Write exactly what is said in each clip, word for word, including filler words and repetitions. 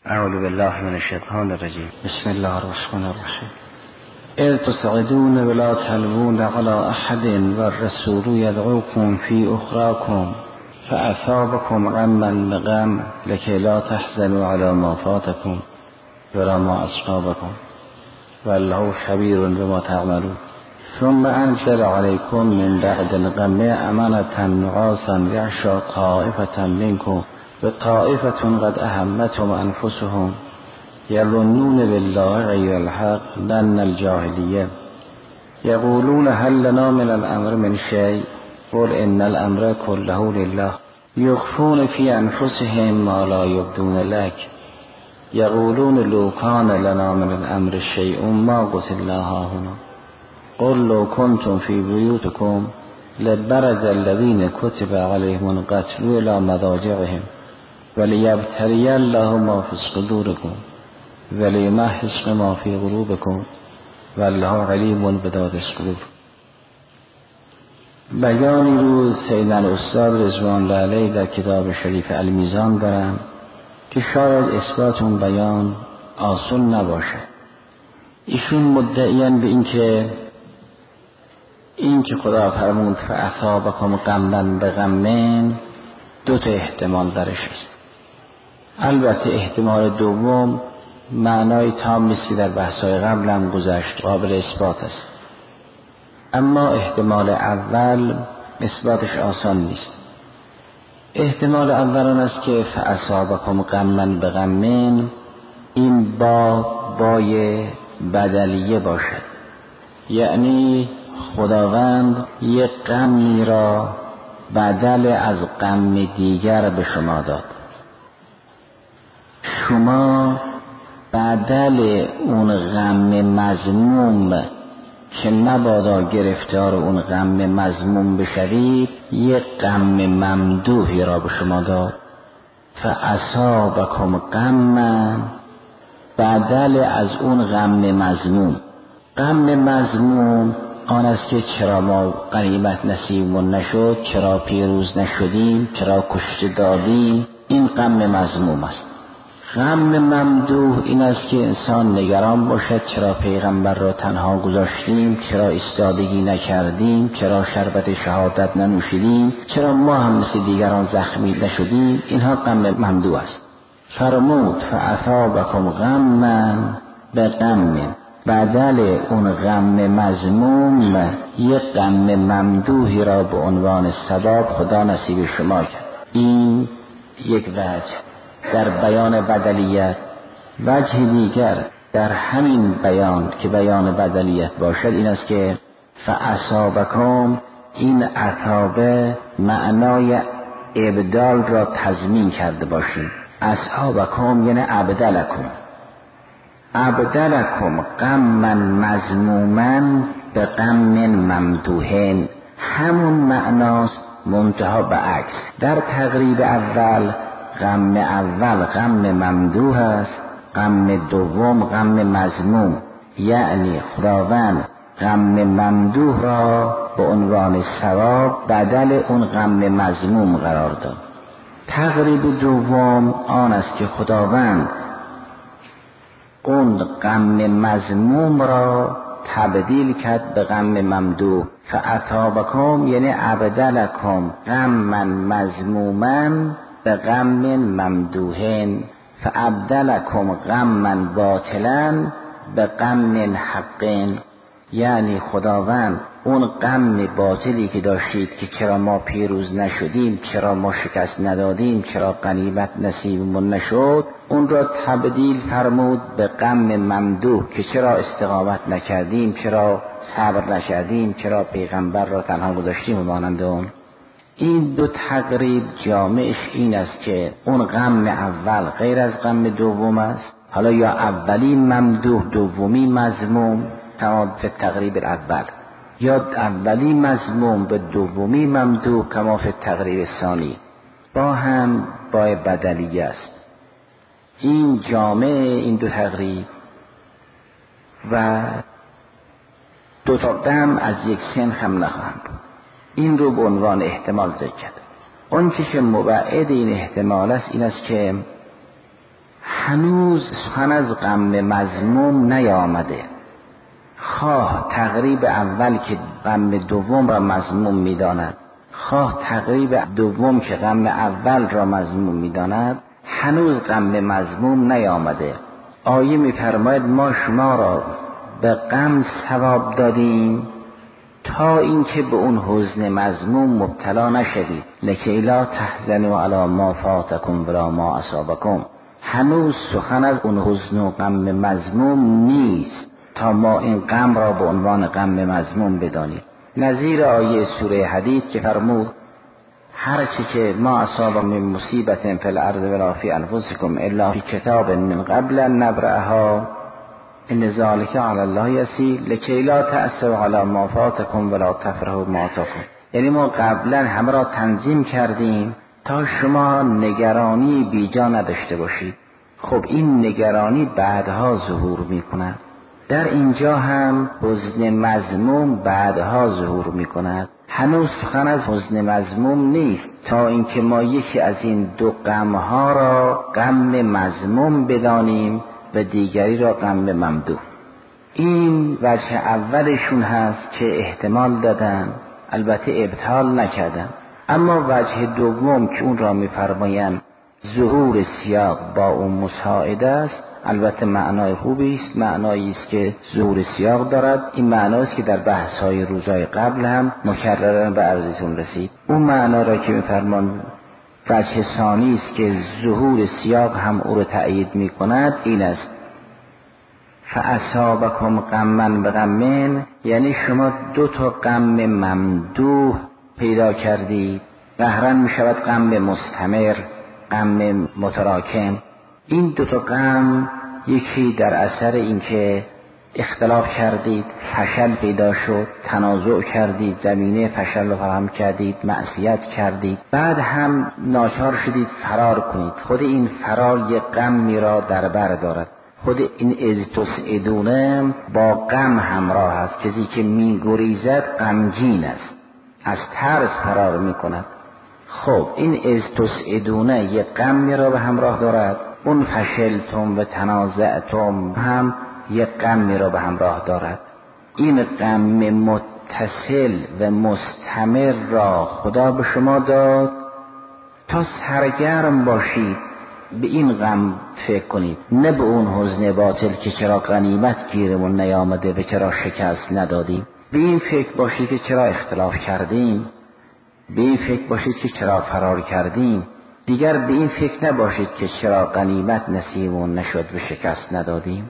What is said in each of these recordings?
اعوذ بالله من الشیطان الرجیم. بسم الله الرحمن الرحیم. اذ تصعدون ولا تلوون على احد والرسول يدعوكم في اخراكم فاثابكم غما بغم لكي لا تحزنوا على ما فاتكم ولا ما اصابكم والله خبير بما تعملون. ثم انزل عليكم من بعد الغم امنة نعاسا يغشى طائفة منكم وطائفة قد أهمتهم أنفسهم يظنون بالله غير الحق ظن الجاهلية يقولون هل لنا من الأمر من شيء قل إن الأمر كله لله يخفون في أنفسهم ما لا يبدون لك يقولون لو كان لنا من الأمر شيء ما قتلنا هاهنا قل لو كنتم في بيوتكم لبرز الذين كتب عليهم القتل إلى مضاجعهم وليبتلي الله ما في صدوركم وليمحص ما في قلوبكم والله علیم بذات الصدور. بیانی رو سیدنا استاد رضوان الله علیه در کتاب شریف المیزان دارن که شاید اثبات اون بیان آسان نباشه. ایشون مدعیان به این که این که خدا فرمود فاثابکم غما بغم دو تا احتمال درش است. البته احتمال دوم معنای تام نیست که در بحث‌های قبل هم گذشت، قابل اثبات است. اما احتمال اول اثباتش آسان نیست. احتمال اول آن است که فاصابکم غما بغم این با بای بدلیه باشد، یعنی خداوند یک غمی را بدل از غم دیگر به شما داد، شما بدل اون غم مذموم که مبادا گرفتار اون غم مذموم بشوید یک غم ممدوحی را به شما داد. فاصابکم غما بدل از اون غم مذموم. غم مذموم آن است که چرا ما غنیمت نصیبمون نشد، چرا پیروز نشدیم، چرا کشته دادیم، این غم مذموم است. غم ممدوح این است که انسان نگران باشد چرا پیغمبر را تنها گذاشتیم، چرا ایستادگی نکردیم، چرا شربت شهادت ننوشیدیم، چرا ما هم مثل دیگران زخمی نشدیم. اینها غم ممدوح است. فرمود فاثابکم غما بغم، بدل اون غم مذموم یک غم ممدوحی را به عنوان ثواب خدا نصیب شما کرد. این یک وجه در بیان بدلیت. وجه دیگر در همین بیان که بیان بدلیت باشد این است که فاصابکم، این عطابه معنای ابدال را تضمین کرده باشیم. اصحابکم یعنی ابدلکم، ابدلکم غما مذموما به غم ممدوحین، همون معناست منتها به عکس. در تقریب اول غم اول غم ممدوح است، غم دوم غم مذموم، یعنی خداوند غم ممدوح را به عنوان ثواب بدل اون غم مذموم قرار داد. تقریب دوم آن است که خداوند اون غم مذموم را تبدیل کرد به غم ممدوح. فاثابکم یعنی ابدلکم غما مذموما به غم ممدوحین فابدلکم غما باطلا به غم حقین، یعنی خداوند اون غم باطلی که داشتید که چرا ما پیروز نشدیم، چرا ما شکست ندادیم، چرا غنیمت نصیبمون نشد، اون را تبدیل فرمود به غم ممدوح که چرا استقامت نکردیم، چرا صبر نکردیم، چرا پیغمبر را تنها گذاشتیم و مانند اون. این دو تقریب جامعش این است که اون غم اول غیر از غم دوم است. حالا یا اولی ممدوح دومی مذموم کما فی التقریب الاول، یا اولی مذموم به دومی ممدوح کما فی التقریب ثانی، با هم با بدلیه است. این جامع این دو تقریب و دو تا غم از یک سنخ هم نخواهند بود. این رو به عنوان احتمال ذکر کرد. اون که مبعد این احتمال است این است که هنوز سخن از غم مذموم نیامده. خواه تقریب اول که غم دوم را مذموم می‌داند، خواه تقریب دوم که غم اول را مذموم می‌داند، هنوز غم مذموم نیامده. آیه می‌فرماید ما شما را به غم ثواب دادیم تا اینکه به اون حزن مذموم مبتلا نشوید. لکی لا تحزنوا علی ما فاتکم ولا ما اصابکم. هنوز سخن از اون حزن و غم مذموم نیست تا ما این غم را به عنوان غم مذموم بدانیم. نظیر آیه سوره حدید که فرمود هر چی که ما اصاب من مصیبت فی الارض ولا فی انفسکم الا فی کتاب من قبل ان نبرأها ان ذلک علی الله یسیر لکی لا تأسوا علی ما فاتکم ولا تفرحوا بما آتاکم. یعنی ما قبلا همه را تنظیم کردیم تا شما نگرانی بیجا نداشته باشید. خب این نگرانی بعدها ظهور میکند. در اینجا هم حزن مذموم بعدها ظهور میکند. هنوز سخن از حزن مذموم نیست تا اینکه ما یکی از این دو غمها را غم مذموم بدانیم و دیگری را غم ممدوح. این وجه اولشون هست که احتمال دادن، البته ابطال نکردن. اما وجه دوم که اون را میفرمایند ظهور سیاق با اون مساعده است، البته معنای خوبی است، معنایی است که ظهور سیاق دارد. این معناست که در بحث‌های روزهای قبل هم مکررا به عرضتون رسید. اون معنا را که میفرمان وجه ثانی است که ظهور سیاق هم او را تأیید میکند این است: فاصابکم غما بغم، یعنی شما دو تا غم ممدوح پیدا کردید. قهرن می شود غم مستمر، غم متراکم. این دو تا غم یکی در اثر اینکه اختلاف کردید، فشل پیدا شد، تنازع کردید، زمینه فشل رو فراهم کردید، معصیت کردید، بعد هم ناچار شدید فرار کنید. خود این فرار یک غمی را در بر دارد. خود این از تسعدونه با غم همراه است. کسی که می گریزد غمگین است، از ترس فرار می کند. خب این از تسعدونه یک غمی را به همراه دارد. اون فشلتم و تنازعتم هم یک غمی را به همراه دارد. این غم متصل و مستمر را خدا به شما داد تا سرگرم باشید، به این غم فکر کنید، نه به اون حزن باطل که چرا غنیمت گیرمون نیامده و چرا شکست ندادیم. به این فکر باشید که چرا اختلاف کردیم، به این فکر باشید که چرا فرار کردیم. دیگر به این فکر نباشید که چرا غنیمت نصیبمون نشد و شکست ندادیم.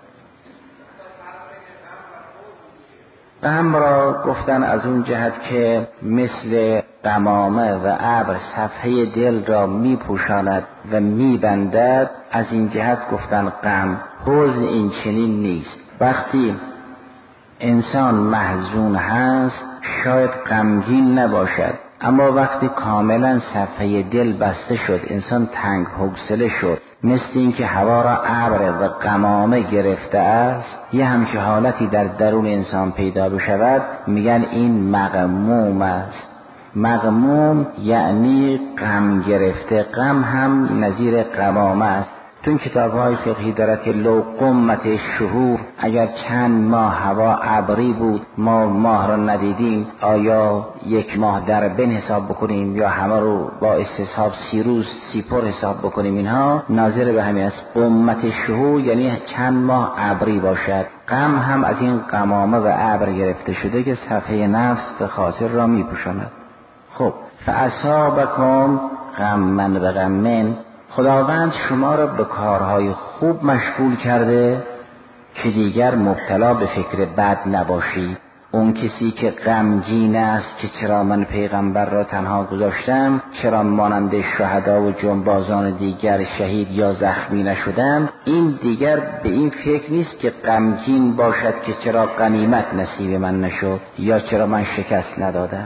غم را گفتن از اون جهت که مثل قمامه و ابر صفحه دل را می پوشاند و می بندد، از این جهت گفتن غم. حزن این چنین نیست. وقتی انسان محزون هست شاید غمگین نباشد، اما وقتی کاملا صفحه دل بسته شد، انسان تنگ حوصله شد، مثل این که هوا را ابر و قمامه گرفته است، یه همچه حالتی در درون انسان پیدا بشود، میگن این مغموم است. مغموم یعنی غم گرفته. غم هم نظیر قمامه است. تو کتاب‌های فقهی دارد که لو قمت شهور، اگر چند ماه هوا ابری بود ما ماه را ندیدیم، آیا یک ماه در بن حساب بکنیم یا همه رو با استصحاب سی روز سی پر حساب بکنیم؟ اینها ناظر به همین است. قمت شهور یعنی چند ماه ابری باشد. غم هم از این قمامه و ابر گرفته شده که صفحه نفس و خاطر را می پوشاند. خب فاصابکم غما بغم، خداوند شما را به کارهای خوب مشغول کرده که دیگر مبتلا به فکر بد نباشید. اون کسی که غمگین است که چرا من پیغمبر را تنها گذاشتم، چرا مانند شهدا و جنبازان دیگر شهید یا زخمی نشدم، این دیگر به این فکر نیست که غمگین باشد که چرا غنیمت نصیب من نشد یا چرا من شکست ندادم.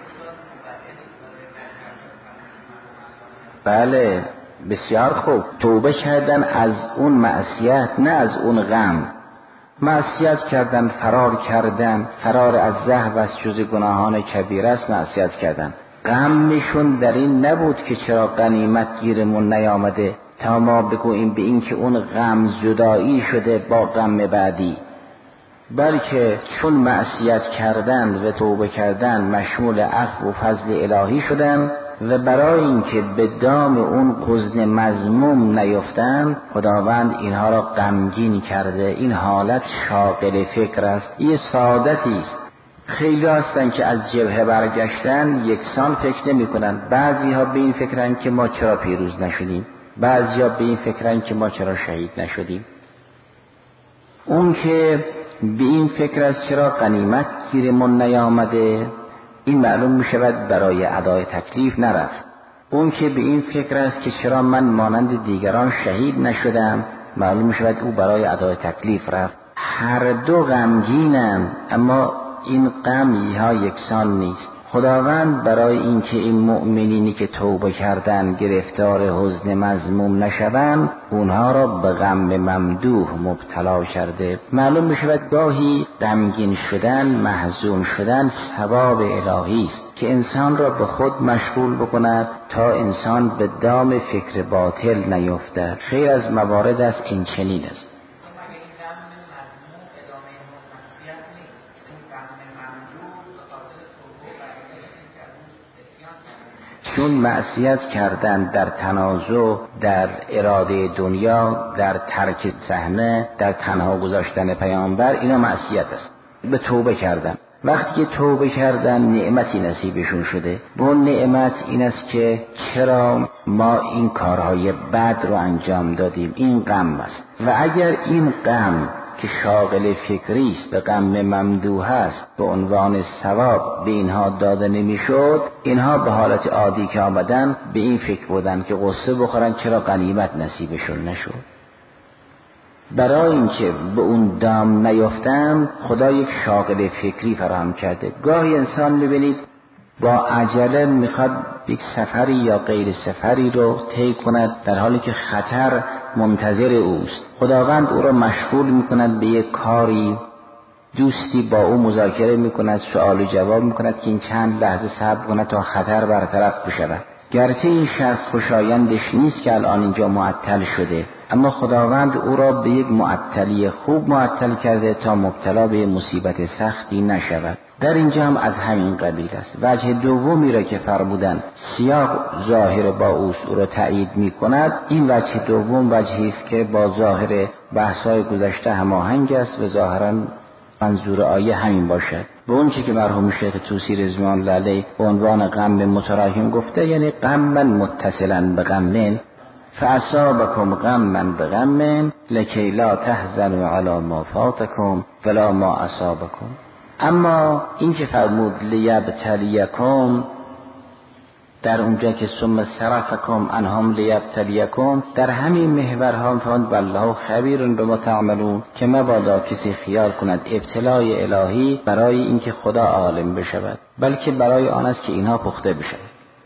بله بسیار خوب، توبه کردن از اون معصیت، نه از اون غم. معصیت کردن، فرار کردن، فرار از زحف از جز گناهان کبیره است معصیت کردن. غمشون در این نبود که چرا غنیمت گیرمون نیامده، تا ما بگوییم به این که اون غم جدایی شده با غم بعدی، بلکه چون معصیت کردن و توبه کردن مشمول عفو و فضل الهی شدن و برای اینکه به دام اون حزن مذموم نیفتند خداوند اینها را غمگین کرده. این حالت شاغل فکر است، این سعادتی است. خیلی هستن که از جبهه برگشتن یکسان فکر نمی کنن. بعضی ها به این فکرن که ما چرا پیروز نشدیم، بعضی ها به این فکرن که ما چرا شهید نشدیم. اون که به این فکر است چرا غنیمت گیرمون نیامده، این معلوم می شود برای ادای تکلیف نرفت. اون که به این فکر است که چرا من مانند دیگران شهید نشدم، معلوم می شود او برای ادای تکلیف رفت. هر دو غمگینند، اما این غم ها یکسان نیست. خداوند برای اینکه این مؤمنینی که توبه کردن گرفتار حزن مذموم نشوند، اونها را به غم ممدوح مبتلا کرده. معلوم بشود گاهی غمگین شدن، محزون شدن ثواب الهی است که انسان را به خود مشغول بکند تا انسان به دام فکر باطل نیفتد. خیر از موارد است این چنین است. چون معصیت کردن در تنازع، در اراده دنیا، در ترک صحنه، در تنها گذاشتن پیامبر، اینا معصیت است. به توبه کردن، وقتی که توبه کردن نعمتی نصیبشون شده. و اون نعمت این است که چرا ما این کارهای بد رو انجام دادیم، این غم است. و اگر این غم که شاغل فکری است به غم ممدوح است به عنوان ثواب به اینها داده نمیشد، اینها به حالت عادی که آمدن به این فکر بودن که قصه بخورن چرا غنیمت نصیبشون نشد. برای اینکه به اون دام نیفتن خدا یک شاغل فکری فراهم کرده. گاهی انسان میبینید با عجله میخواد یک سفری یا غیر سفری رو طی کند در حالی که خطر منتظر اوست. خداوند او را مشغول میکند به یک کاری، دوستی با او مذاکره میکند، سوال و جواب میکند که این چند لحظه صبر کند تا خطر برطرف بشود. گرچه این شخص خوشایندش نیست که الان اینجا معطل شده، اما خداوند او را به یک معطلی خوب معطل کرده تا مبتلا به مصیبت سختی نشود. در اینجا هم از همین قبیل است. وجه دومی را که فرمودند سیاق ظاهر با اوست او را تایید می کند، این وجه دوم وجهی است که با ظاهر بحث‌های گذشته هماهنگ است و ظاهراً منظور آیه همین باشد. و اون چی که مرحوم شیخ طوسی رضوان الله علیه به عنوان غم متراکم گفته، یعنی غما متصلا به غم، فاصابکم غما بغم لکی لا تحزنوا علی ما فاتکم ولا ما اصابکم. اما این که فرمود لیبتلیکم، در اونجا که ثم صرفکم عنهم لیبتلیکم، در همین محورها فرمود والله خبیر بما تعملون، که مبادا کسی خیال کند ابتلای الهی برای اینکه خدا عالم بشود، بلکه برای آن است که اینها پخته بشود.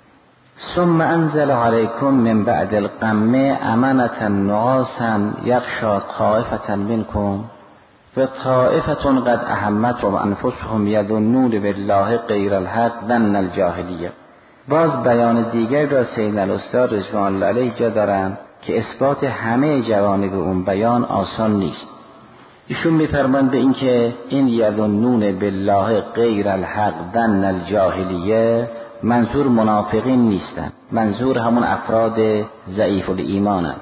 ثم انزل علیکم من بعد الغم امنة نعاسا یغشی طائفة منکم و طائفة قد اهمتهم انفسهم یظنون بالله غیر الحق ظن الجاهلیه. باز بیان دیگر را سید الاستاد رضوان الله علیه جا دارند که اثبات همه جوانب اون بیان آسان نیست. ایشون میفرمایند به این که این یظنون بالله غیر الحق ظن الجاهلیه منظور منافقین نیستند، منظور همون افراد ضعیف الایمانند.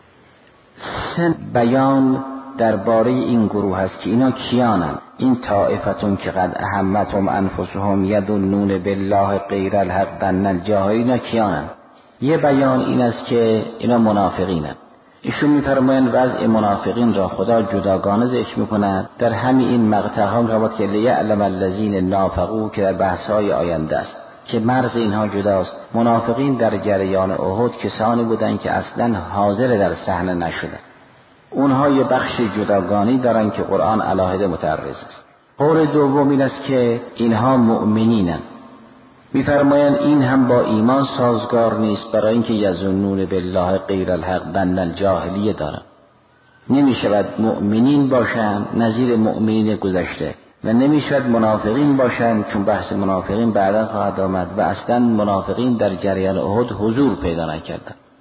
سن بیان درباره این گروه هست که اینا کیانند. این طائفتون که قد اهمتهم انفسهم یظنون بالله غیر الحق ظن الجاهلیه، اینا کیانند؟ یه بیان این است که اینا منافقینند. ایشون میفرمایند وضع منافقین را خدا جداگانه ذکر میکند در همین این مقطع ها، میگوید که لیعلم الذین نافقوا که در بحث های آینده است که مرز اینها جداست. منافقین در جریان احد کسانی بودند که اصلا حاضر در صحنه نشدند. اونها یه بخش جداگانی دارن که قرآن علاهده متعرض است. قول دوم این است که اینها مؤمنینن. میفرمایند این هم با ایمان سازگار نیست، برای اینکه یظنون بالله غیر الحق ظن الجاهلیه دارن. نمیشود مؤمنین باشند نظیر مؤمنین گذشته و نمیشود منافقین باشند، چون بحث منافقین بعدا خواهد آمد و اصلا منافقین در جریان احد حضور پیدا نکردند.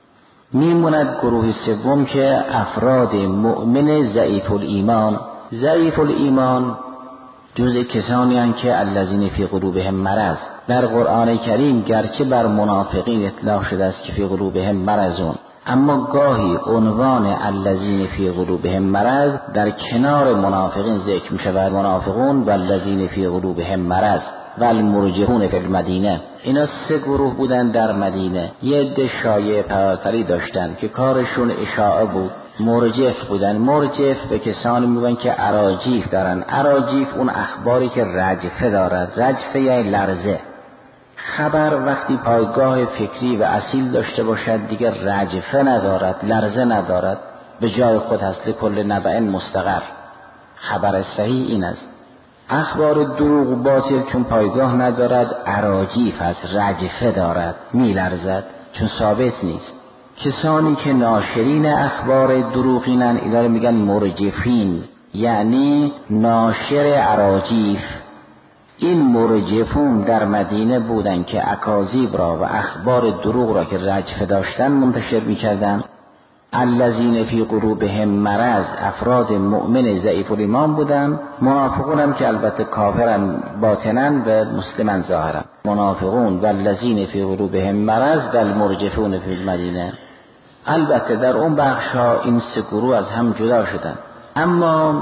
میموند گروه سوم که افراد مؤمن ضعیف الایمان. ضعیف الایمان جز کسانی هستند که الذین فی قلوبهم مرض. در قرآن کریم گرچه بر منافقین اطلاق شده است که فی قلوبهم مرضون، اما گاهی عنوان الذین فی قلوبهم مرض در کنار منافقین ذکر می شود. منافقون و الذین فی قلوبهم مرض و المرجفون فی المدینه. اینا سه گروه بودن در مدینه. یه عده شایعه پرستاری داشتن که کارشون اشاعه بود. مرجف بودن. مرجف به کسانی میگن که اراجیف دارن. اراجیف اون اخباری که رجفه دارد. رجفه یعنی لرزه. خبر وقتی پایگاه فکری و اصیل داشته باشد دیگر رجفه ندارد، لرزه ندارد، به جای خود هست. کل نبأ مستقر. خبر صحیح این است. اخبار دروغ و باطل چون پایگاه ندارد اراجیف هست، رجفه دارد، میلرزد، چون ثابت نیست. کسانی که ناشرین اخبار دروغینن اینا رو میگن مرجفین، یعنی ناشر اراجیف. این مرجفون در مدینه بودن که اکاذیب را و اخبار دروغ را که رجفه داشتن منتشر میکردن. الذین فی قلوبهم مرض افراد مؤمن ضعیف الایمان بودن. منافقون هم که البته کافرن باطنا و مسلمان ظاهرا. منافقون و الذین فی قلوبهم مرض و المرجفون فی المدینه. البته در اون بخش ها این سه گروه از هم جدا شدن، اما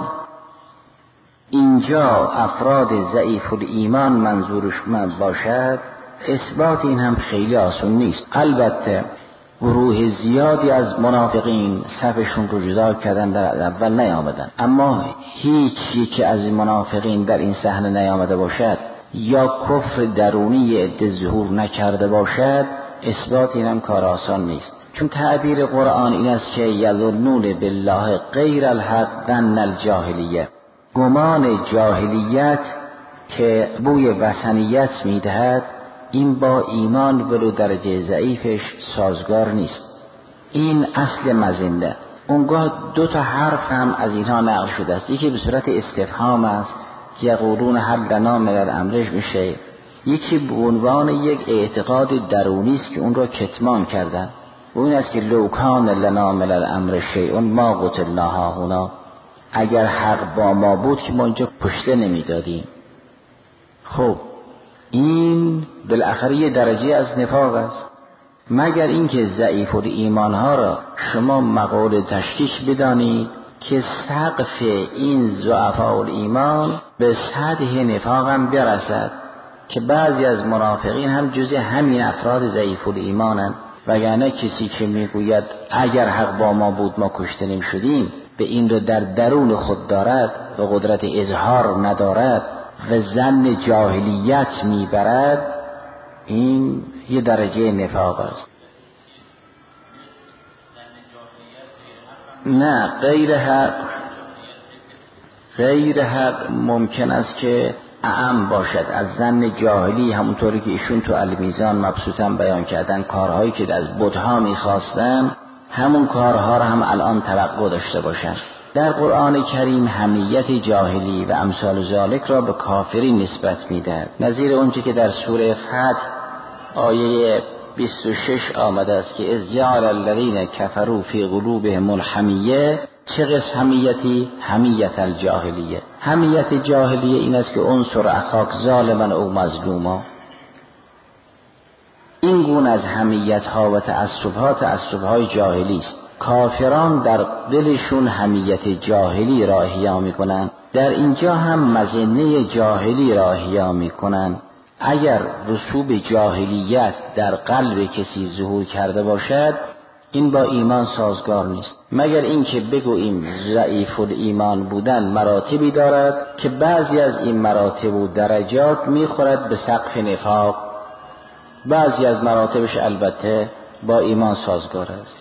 اینجا افراد ضعیف الایمان منظورش من باشد، اثبات این هم خیلی آسان نیست. البته گروه زیادی از منافقین صفشون رو جدا کردن، در اول نیامدن، اما هیچ یکی از منافقین در این صحنه نیامده باشد یا کفر درونی عده ظهور نکرده باشد، اثبات این هم کار آسان نیست. چون تعبیر قرآن این است که یظنون بالله غیر الحق ظن الجاهلیه. گمان جاهلیت که بوی وثنیت میدهد این با ایمان ولو درجه ضعیفش سازگار نیست. این اصل مزنده. اونگاه دو تا حرف هم از اینها نقل شده است. یکی به صورت استفهام است که یقولون هل لنا من الامر میشه، یکی به عنوان یک اعتقاد درونی است که اون را کتمان کردن. و این است که لو کان لنا من الامر شیء ما قتلنا هاهنا. اگر حق با ما بود که ما اینجا کشته نمیدادیم. خب این بالاخره یه درجه از نفاق است. مگر اینکه ضعیف الایمان ها را شما مقول تشکیک بدانید که سقف این ضعفاء الایمان به سطح نفاق هم برسد، که بعضی از منافقین هم جزء همین افراد ضعیف الایمانند. وگرنه کسی که میگوید اگر حق با ما بود ما کشته نمی‌شدیم، به این رو در درون خود دارد و قدرت اظهار ندارد و ظن جاهلیت میبرد، این یه درجه نفاق است. نه، غیر حق غیر حق ممکن است که اعم باشد از ظن جاهلی، همونطوری که ایشون تو المیزان مبسوطا بیان کردن. کارهایی که از بت‌ها میخواستن همون کارها را هم الان توقع داشته باشند. در قرآن کریم حمیت جاهلی و امثال ذالک را به کافرین نسبت میدهد، نظیر اونچه که در سوره فتح آیه بیست و شش آمده است که اذ جعل الذین کفروا فی قلوبهم الحمیه. چه قسم حمیتی؟ حمیت الجاهلیه. حمیت جاهلیه این است که انصر اخاک ظالما او مظلوما. این گونه از حمیت ها و تعصب ها تعصب های جاهلی است. کافران در دلشون حمیت جاهلی را احیا میکنن، در اینجا هم مظنه جاهلی را احیا میکنن. اگر رسوب جاهلیت در قلب کسی ظهور کرده باشد، این با ایمان سازگار نیست، مگر اینکه بگوییم ضعیف الایمان بودن مراتبی دارد که بعضی از این مراتب و درجات میخورد به سقف نفاق، بعضی از مراتبش البته با ایمان سازگار است.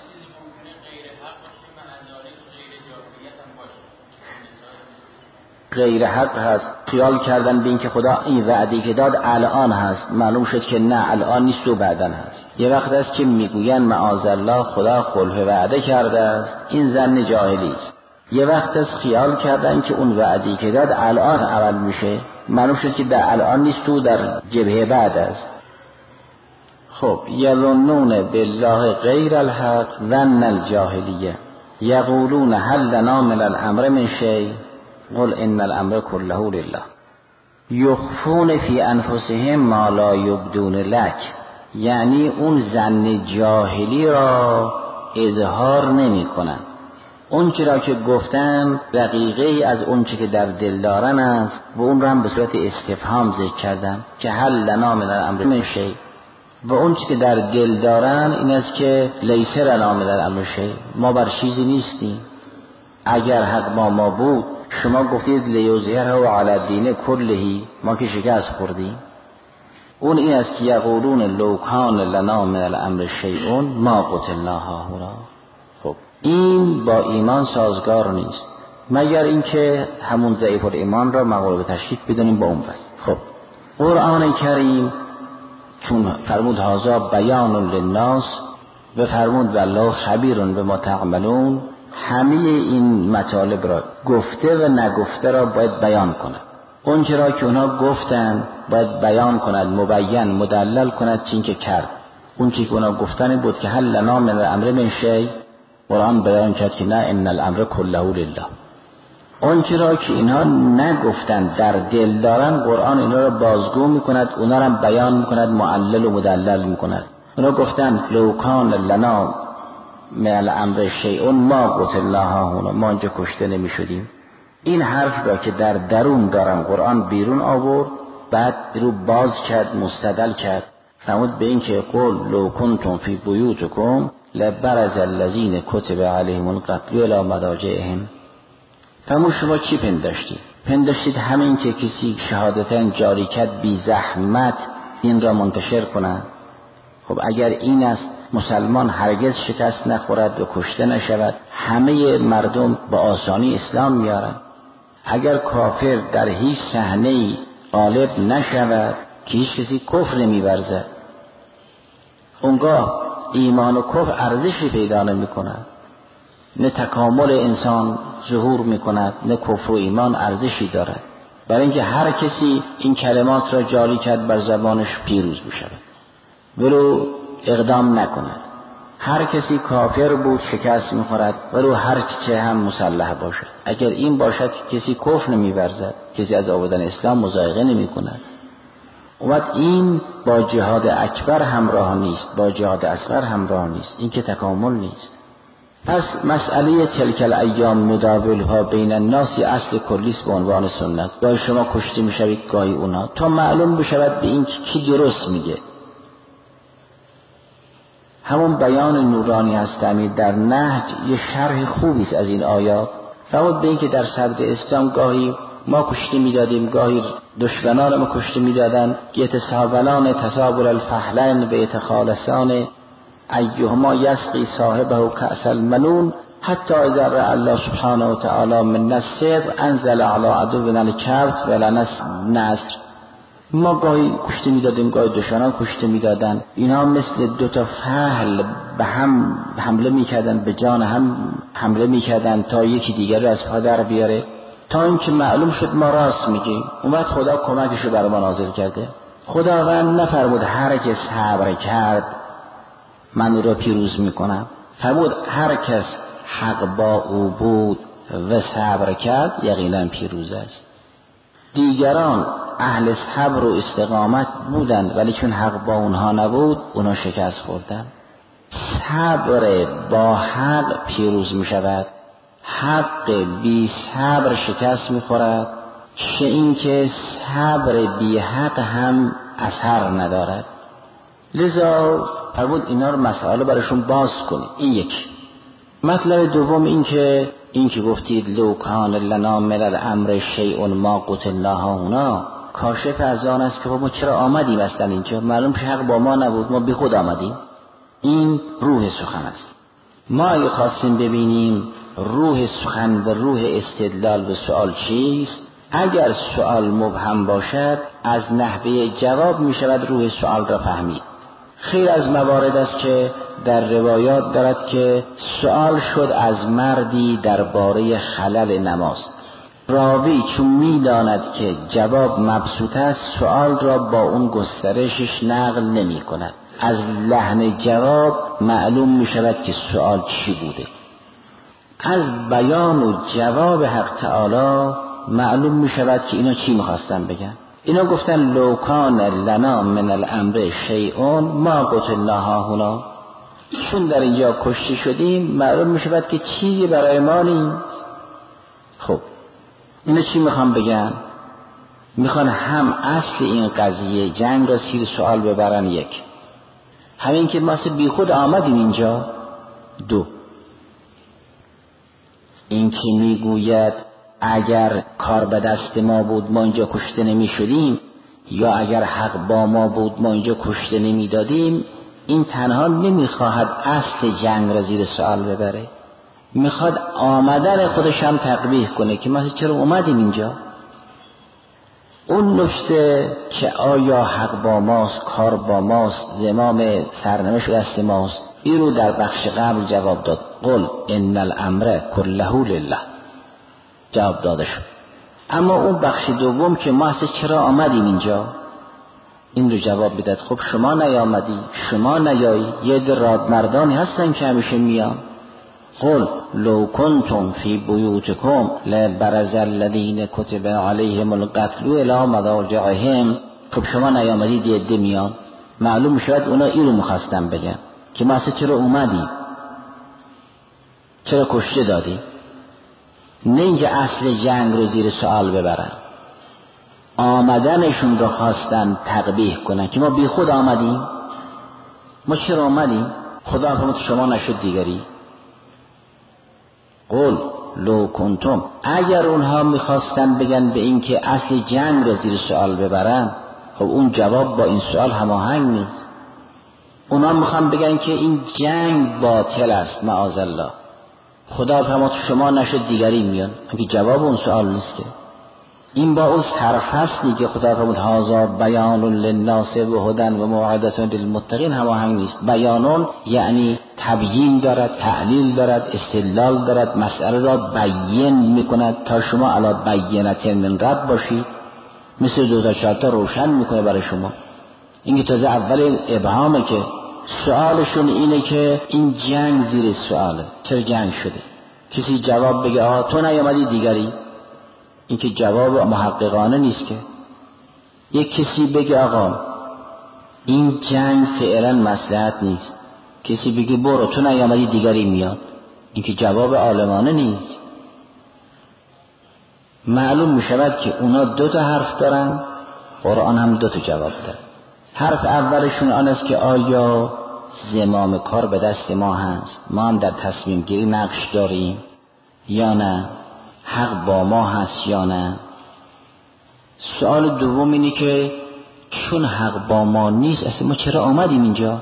غیر حق هست، خیال کردن به این که خدا این وعدی که داد الان هست، معلوم شد که نه الان نیست و بعدن هست. یه وقت است که میگوین معاذالله خدا خلف وعده کرده است، این ظن جاهلی است. یه وقت است خیال کردن که اون وعدی که داد الان عمل میشه، معلوم شد که در الان نیست و در جبهه بعد است. خب یظنون بالله غیر الحق ظن الجاهلیه یقولون هل لنا من الامر من شیء قل ان الامر كله لله یخفون فی انفسهم ما لا یبدون لک، یعنی اون ظن جاهلی را اظهار نمی کنن. اون چرا که گفتن دقیقه از اون چه که در دل دارن است و اون را هم به صورت استفهام ذکر کردم که هل لنا من الامر من شیء، و اون چه که در دل دارن این است که لیس لنا من الامر شیء، ما بر چیزی نیستیم. اگر حق با ما بود شما گفتید لیظهره علی الدین کله، ما که شکست خوردیم. اون این است که یقولون لو کان لنا من الامر شیء ما قتلنا هاهنا. خب این با ایمان سازگار نیست، مگر اینکه همون ضعیف الایمان را مقرون به تشکیک بدونیم با اون بس. خب قرآن کریم چون فرمود هذا بیان للناس و فرمود والله خبیر بما تعملون، همه این مطالب را گفته و نگفته را باید بیان کند. اون چرا که اونا گفتن باید بیان کند، مبین مدلل کند چین که کرد. اون چی که اونا گفتن بود که هل لنا من الامر من شیء، قرآن بیان کرد که نه ان الامر كله لله. اون چرا که اینها نگفتن در دل دارن، قرآن اینا را بازگو میکند، اونا را بیان میکند، معلل و مدلل میکند. اونا گفتن لو کان لنا من الامر شیء ما قتلنا هاهنا، ما اینجا کشته نمیشدیم. این حرف را که در درون دارم قرآن بیرون آورد، بعد رو باز کرد، مستدل کرد، فرمود به این که قل لو کنتم فی بیوتکم لبرز الذین کتب علیهم القتل الی مضاجعهم. فرمود شما چی پنداشتید؟ پنداشتید همین که کسی شهادتن جاری کرد بی زحمت این را منتشر کنند؟ خب اگر این است مسلمان هرگز شکست نخورد و کشته نشود، همه مردم با آسانی اسلام میارن. اگر کافر در هیچ صحنه‌ای غالب نشود که هیچ کسی کفر نمی‌ورزد، اونگاه ایمان و کفر ارزشی پیدا نمی‌کند، نه تکامل انسان ظهور می‌کند، نه کفر و ایمان ارزشی دارد. برای اینکه هر کسی این کلمات را جاری کرد بر زبانش پیروز بشود ولو اقدام نکند. هر کسی کافر بود شکست می‌خورد ولو هر چه هم مسلح باشد. اگر این باشد کسی کفر نمی‌ورزد، کسی از آوردن اسلام مضایقه نمی‌کند. اومد این با جهاد اکبر همراه نیست، با جهاد اصغر همراه نیست، این که تکامل نیست. پس مسئله تلک الایام نداولها بین الناس اصل کلیست به عنوان سنت. گاهی شما کشته میشوید گاهی اونا، تا معلوم بشود به این کی درست میگه. همون بیان نورانی هستمی در نهج یه شرح خوبی است از این آیات. فرمود به این که در صدر اسلام گاهی ما کشته میدادیم، گاهی دشمنان ما کشته میدادن، یتساولان تساول الفحلین و یتخالصان ایهما یسقی صاحبه کأس المنون حتی اذا رأى الله سبحانه و تعالی من الصدق انزل علی عدونا الکبت ولنا النصر. ما گاهی کشته میدادیم، گاهی دشمنان کشته میدادن. اینا مثل دو تا فحل به هم حمله میکردن، به جان هم حمله میکردن تا یکی دیگر رو از پا در بیاره، تا اینکه معلوم شد ما راست میگیم. اومد خدا کمکشو بر ما نازل کرده. خداوند نفرمود هر کس صبر کرد من او را پیروز میکنم، فرمود هر کس حق با او بود و صبر کرد یقینا پیروز است. دیگران اهل صبر و استقامت بودند ولی چون حق با اونها نبود اونا شکست خوردن. صبر با حق پیروز می شود، حق بی صبر شکست می خورد، چه این که صبر بی حق هم اثر ندارد. لذا فرمود اینا رو مسائل براشون باز کنید. این یک. مطلب دوم این که این که گفتید لو کان لنا من الامر شیء ما قتلنا هاهنا، کاشف از آن است که ما چرا آمدیم اصلا اینجا، معلوم که حق با ما نبود، ما بی خود آمدیم. این روح سخن است. ما اگه خواستیم ببینیم روح سخن و روح استدلال و سوال چیست، اگر سوال مبهم باشد از نحوه جواب می شود روح سوال را فهمید. خیلی از موارد است که در روایات دارد که سوال شد از مردی درباره خلل نماز. راوی چون می‌داند که جواب مبسوط است سوال را با اون گسترشش نقل نمی کند، از لحن جواب معلوم می شود که سوال چی بوده. از بیان و جواب حق تعالی معلوم می شود که اینا چی میخواستن بگن. اینا گفتن لو کان لنا من الامر شیء ما قتلنا هنا. چون در اینجا کشته شدیم معلوم می شود که چیزی برای ما نیست. خب اینا چی میخوان بگن؟ میخوان هم اصل این قضیه جنگ را زیر سوال ببرن، یک، همین که ما بی خود آمدیم اینجا، دو، این که میگوید اگر کار به دست ما بود ما اینجا کشته نمی شدیم، یا اگر حق با ما بود ما اینجا کشته نمی دادیم، این تنها نمیخواهد اصل جنگ را زیر سوال ببره، میخواد آمدن خودش هم تقبیح کنه که ما چرا اومدیم اینجا. اون نکته که آیا حق با ماست، کار با ماست، زمام سرنوشت دست ماست، این رو در بخش قبل جواب داد. قل ان الامر کله لله جواب داده شد. اما اون بخش دوم که ما اصلا چرا آمدیم اینجا، این رو جواب میداد. خب شما نیامدی، شما نیایی، یه در راد مردانی هستن که همیشه میان. قل لو کنتم فی بیوتکم لبرز الذین کتب علیهم القتل الی مضاجعهم. خب شما نیامدید، یه عده میان. معلوم شد اونا این رو میخواستن بگن که ما اصلا چرا اومدیم، چرا کشته دادیم. نه اینکه اصل جنگ رو زیر سوال ببرن، آمدنشون رو خواستن تقبیح کنن که ما بی خود آمدیم، ما چرا آمدیم، خدا فرمود شما نشد دیگری. قل لو کنتم، اگر اونها میخواستن بگن به این که اصل جنگ رو زیر سوال ببرن، خب اون جواب با این سوال هماهنگ نیست. اونا میخوان بگن که این جنگ باطل است معاذالله، خدا فرمود شما نشد دیگری میان، که جواب اون سوال نیست. که این با اون سرفصلی که خدا فرمود هذا بیان للناس و هدی و موعظة للمتقین هماهنگ نیست. بیانون یعنی تبیین دارد، تعلیل دارد، استدلال دارد، مسئله را بیان میکند تا شما علی بینة من رب باشید، مثل دو تا چهار روشن میکنه برای شما. این که تازه اول ابهامه که سوالشون اینه که این جنگ زیر سواله، چرا جنگ شده. کسی جواب بگه آه تو نیامدی دیگری، این که جواب محققانه نیست. که یک کسی بگه آقا این جنگ فعلا مصلحت نیست، کسی بگه برو تو نیامدی دیگری میاد، این که جواب عالمانه نیست. معلوم میشود که اونا دو تا حرف دارن، قرآن هم دو تا جواب داره. حرف اولشون آن است که آیا زمام کار به دست ما هست، ما هم در تصمیم گیری نقش داریم یا نه، حق با ما هست یا نه. سوال دوم اینه که چون حق با ما نیست اصلا ما چرا آمدیم اینجا،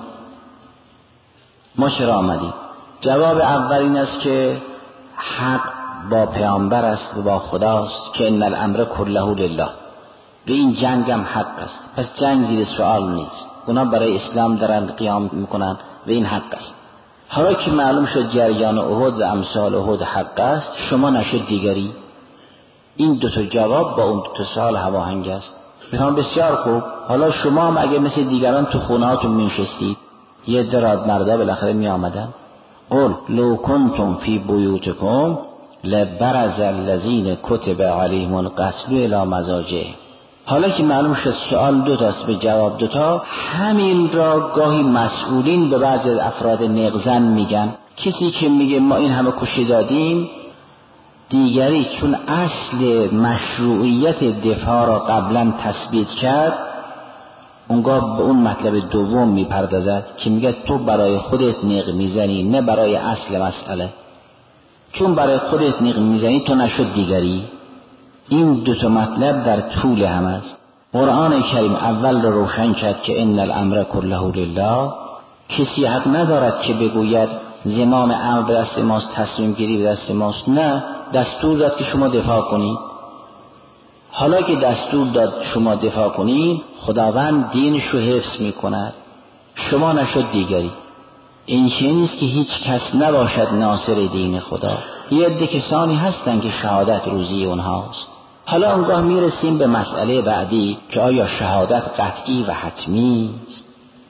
ما چرا آمدیم. جواب اول این است که حق با پیامبر است و با خداست که ان الامر کله لله، به این جنگ هم حق است، پس جنگ زیر سوال نیست. اونا برای اسلام دارن قیام میکنن و این حق است. حالا که معلوم شد جریان احد و امثال احد حق است، شما نشد دیگری. این دو تا جواب با اون دو تا سوال هماهنگ است. میگم بسیار خوب، حالا شما هم اگه مثل دیگران تو خونهاتون میشستید، یه دراد مردا بالاخره می آمدن. قل لو کنتم فی بیوتکم لبرز الذین کتب علیهم القتل الی مضاجعهم. حالا که معلوم شد سوال دو تاست به جواب دو تا، همین را گاهی مسئولین به بعض افراد نقزن میگن. کسی که میگه ما این همه کشته دادیم، دیگری چون اصل مشروعیت دفاع را قبلا تثبیت کرد، اونگاه به اون مطلب دوم میپردازد که میگه تو برای خودت نق میزنی نه برای اصل مسئله. چون برای خودت نق میزنی تو نشد دیگری. این دو تا مطلب در طول هم است. قرآن کریم اول رو روشن کرد که ان الامر کله لله، کسی حق ندارد که بگوید زمام امر به دست ماست، تصمیم گیری به دست ماست. نه، دستور داد که شما دفاع کنید. حالا که دستور داد شما دفاع کنید، خداوند دینش رو حفظ میکند، شما نشد دیگری. این چه نیست که هیچ کس نباشد ناصر دین خدا. یه عده کسانی هستن که شهادت روزی اونهاست. حالا اونگاه میرسیم به مسئله بعدی که آیا شهادت قطعی و حتمی است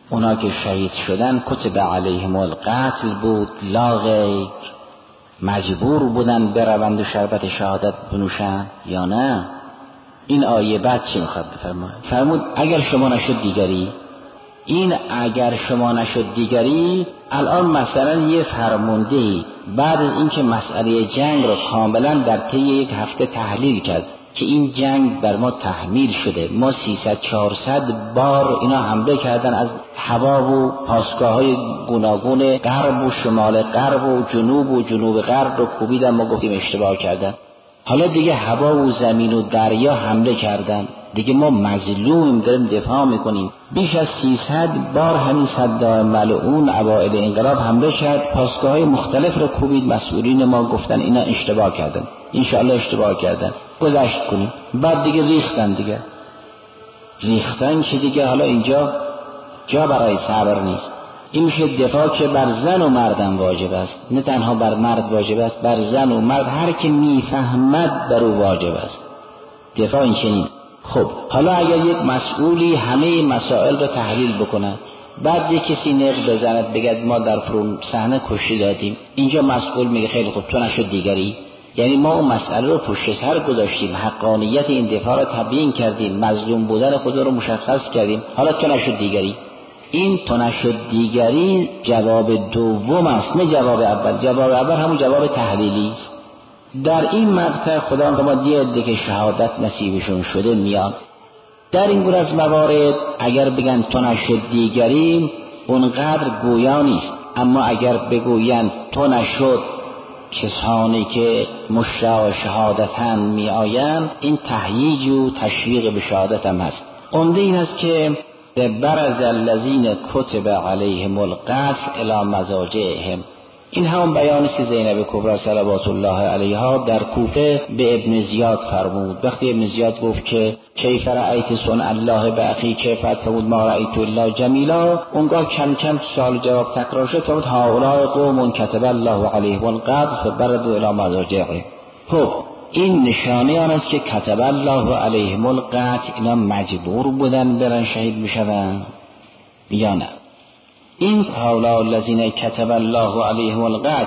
اونا که شهید شدن کتب علیهم القتل بود لا غیر، مجبور بودن بروند و شربت شهادت بنوشن یا نه؟ این آیه بعد چی میخواد بفرماید؟ فرمود اگر شما نشد دیگری. این اگر شما نشد دیگری الان مثلا یه فرماندهی بعد از اینکه مسئله جنگ رو کاملا در طی یک هفته تحلیل کرد که این جنگ بر ما تحمیل شده، ما سیصد چهارصد بار اینا حمله کردن از هوا و پاسگاه‌های گوناگون غرب و شمال غرب و جنوب و جنوب غرب رو کوبیدن، ما گفتیم اشتباه کردن. حالا دیگه هوا و زمین و دریا حمله کردن، دیگه ما مظلوم داریم دفاع میکنیم. بیش از سیصد بار همین صدام ملعون اوائل انقلاب حمله کرد، پاسگاه‌های مختلف رو کوبید، مسئولین ما گفتن اینا اشتباه کردن، انشاءالله اشتباه کردن، گذشت کنیم. بعد دیگه ریختن، دیگه ریختن که دیگه حالا اینجا جا برای صبر نیست. این میشه دفاع که بر زن و مردم واجب است، نه تنها بر مرد واجب است، بر زن و مرد هر که میفهمد بر او واجب است دفاع. این چنین. خب حالا اگر یک مسئولی همه مسائل رو تحلیل بکنه، بعد یک کسی نق بزند بگد ما در فرون صحنه کشته دادیم، اینجا مسئول میگه خیلی خوب تو نشد دیگری. یعنی ما اون مسئله رو پشت سر گذاشتیم، حقانیت این دفاع رو تبیین کردیم، مظلوم بودن خود رو مشخص کردیم، حالا تو نشد دیگری. این تو نشد دیگری جواب دوم است، نه جواب اول. جواب اول همون جواب تحلیلی است. در این مقطع خدا ما دیده که شهادت نصیبشون شده میان. در این گونه از موارد اگر بگن تو نشد دیگری اونقدر گویا نیست، اما اگر بگوین تو نشد کسانی که مشتاق شهادتن می آیند، این تهییج و تشویق به شهادت هم هست. عمده این است که برز الذین کتب علیهم القتل الی مضاجعهم. این همون بیانی که زینب کبری صلوات الله علیها در کوفه به ابن زیاد فرمود. وقتی ابن زیاد گفت که کیف رأیت صنع الله باخیک فرمود ما رأیت الله جمیلا، اونگاه کم کم سوال جواب تکرار شد. فرمود هؤلاء قوم کتب الله علیهم القتل فبردوا الی مضاجعهم. خب این نشانه آن است که کتب الله علیهم القتل، اینا مجبور بودن برن شهید بشن یا نه؟ این هؤلاء الذین کتب الله علیهم القتل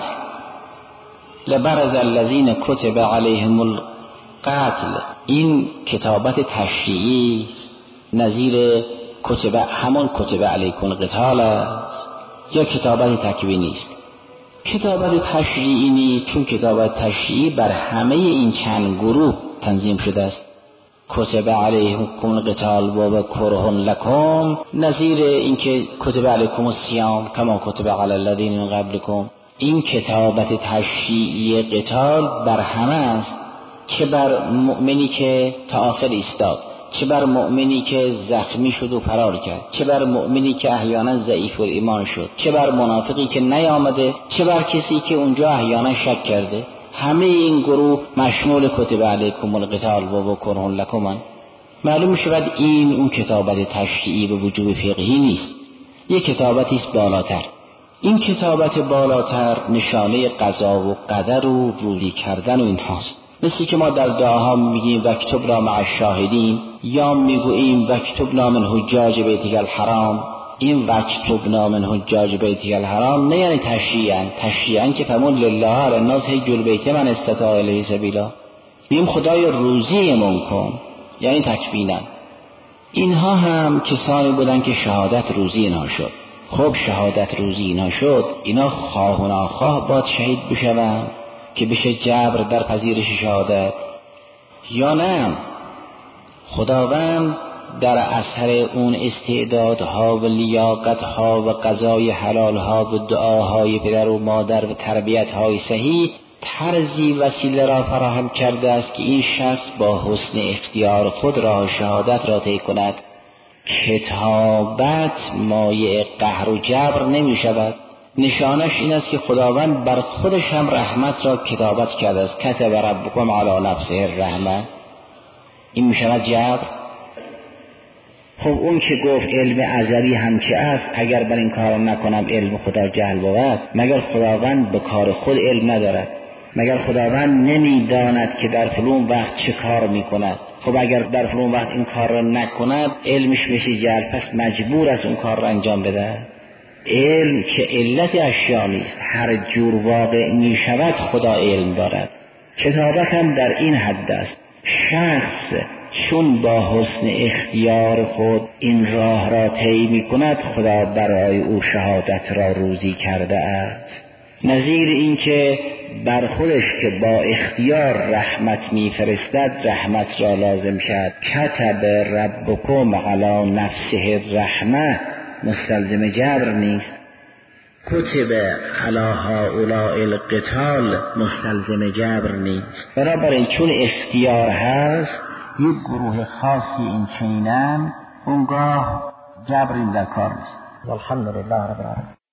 لبرز الذین کتب علیهم القتل، این کتابت تشریعی نظیر کتب همون کتب علیکم القتال است یا کتابت تکوینی است؟ کتابت تشریعی نیست، چون کتابت تشریعی بر همه این چند گروه تنظیم شده است. کتب علیکم القتال و کرها لکم، نظیر اینکه کتب علیکم الصیام کما کتب علی الذین من قبلکم. این کتابت تشریعی قتال بر همه است، چه بر مؤمنی که تا آخر ایستاد، چه بر مؤمنی که زخمی شد و فرار کرد، چه بر مؤمنی که احیانا ضعیف الایمان شد، چه بر منافقی که نیامده، چه بر کسی که اونجا احیانا شک کرده. همه این گروه مشمول کتب علیکم القتال و کرها لکم. معلوم شود این اون کتابت تشریعی به وجوب فقهی نیست، یک کتابتی است بالاتر. این کتابت بالاتر نشانه قضا و قدر و روزی کردن و این هاست. مثل که ما در دعاها میگیم وکتبنا مع الشاهدین، یا میگوییم وکتبنا من حجاج بیتک الحرام. این وکتبنا من حجاج بیتک الحرام نه یعنی تشریعاً، تشریعاً که فمون لله علی الناس حج البیت من استطاع الیه سبیلا، بیم خدای روزیمون کن، یعنی تکویناً. اینها هم کسانی بودن که شهادت روزی اینا شد. خب شهادت روزی اینا شد، اینا خواه و ناخواه باید شهید بشوند که بشه جبر در پذیرش شهادت یا نه؟ خداوند در اثر اون استعدادها و لیاقتها و قضای حلالها و دعاهای پدر و مادر و تربیتهای صحیح طرزی وسیله را فراهم کرده است که این شخص با حسن اختیار خود راه شهادت را طی کند. کتابت مایه قهر و جبر نمی شود. نشانش این است که خداوند بر خودش هم رحمت را کتابت کرده است. کتب ربکم علی نفسه الرحمه. این می شود جبر؟ خب اون که گفت علم ازلی هم که است، اگر بر این کار نکنم علم خدا جهل بود، مگر خداوند به کار خود علم ندارد؟ مگر خداوند نمی داند که در فلان وقت چه کار می کند؟ خب اگر در فرون وقت این کار را نکند علمش میشه جهل، پس مجبور است اون کار را انجام بده. علم که علت اشیا نیست، هر جور واقع می شود خدا علم دارد. کتابت هم در این حد است. شخص چون با حسن اختیار خود این راه را طی می کند، خدا برای او شهادت را روزی کرده است. نظیر این که بر خودش که با اختیار رحمت می فرستد رحمت را لازم شد. کتب ربکم علی نفسه الرحمه مستلزم جبر نیست. کتب علی هؤلاء القتال مستلزم جبر نیست. بنابراین چون اختیار هست، یک گروه خاصی این چینن، اونگاه جبر این در کار نیست. والحمدلله رب العالمین.